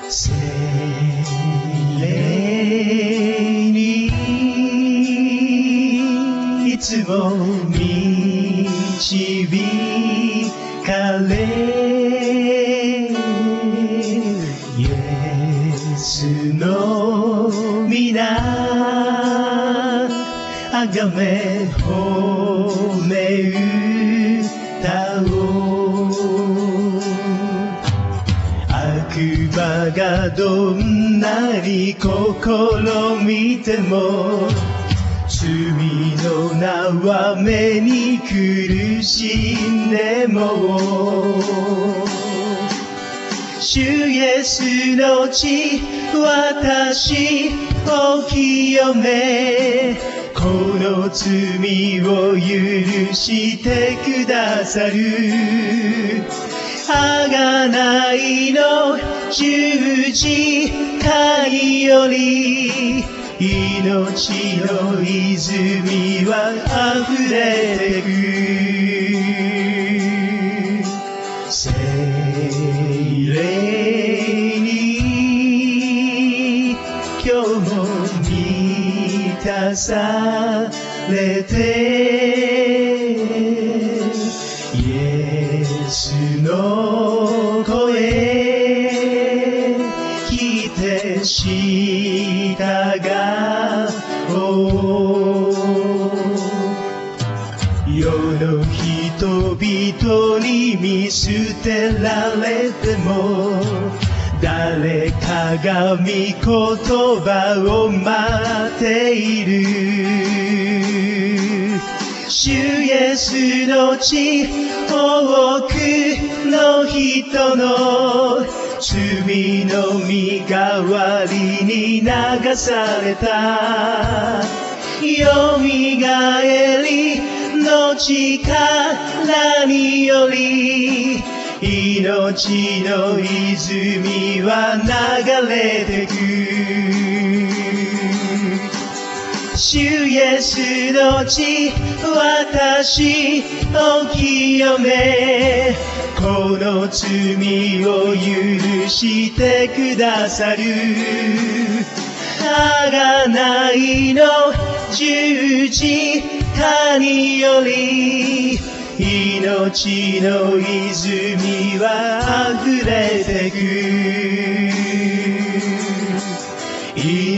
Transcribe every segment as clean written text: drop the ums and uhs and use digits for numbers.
聖霊にいつも導かれ、イエスの皆あがめ褒め歌おう。悪魔がどんなに試みても、罪の縄目に苦しんでも、主イエスの血、私を清め、この罪を許してくださる。贖いの十字架により、命の泉は溢れてく。聖霊に今日も満たされて、イエスの声聞いて従おう。世の人々に見捨てられても、誰かが御言葉を待っている。主イエスの血、多くの人の罪の身代わりに流された。よみがえりの力により、命の泉は流れてく。主イエスの血、私を清め、この罪を許してくださる。贖いの十字架により、命の泉は溢れてく。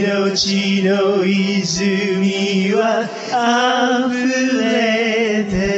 命の泉は溢れてく。